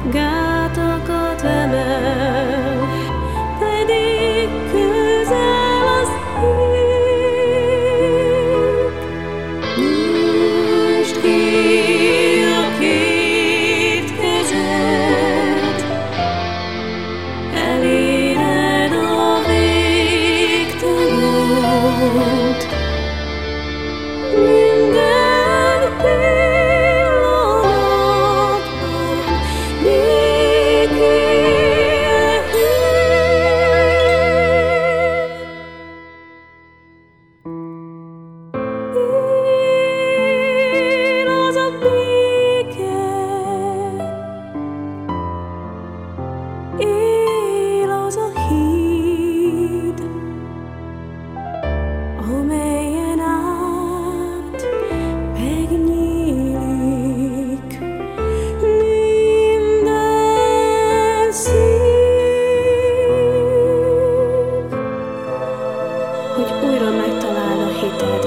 gátakat emel, pedig közel az ég. Nyújtsd ki a két kezed, eléred a végtelent. Minden pillanatban békére hív. Él az a béke, él az a híd, amelyen át megnyílik minden szív, hogy újra megtalál a hited,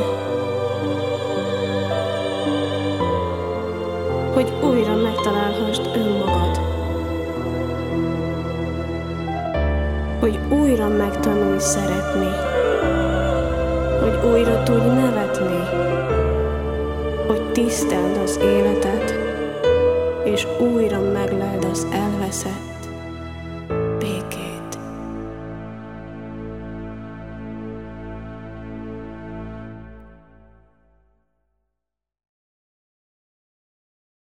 hogy újra megtalálhassd önmagad, hogy újra megtanulj szeretni, hogy újra tudj nevetni, hogy tiszteld az életet, és újra megleld az elveszett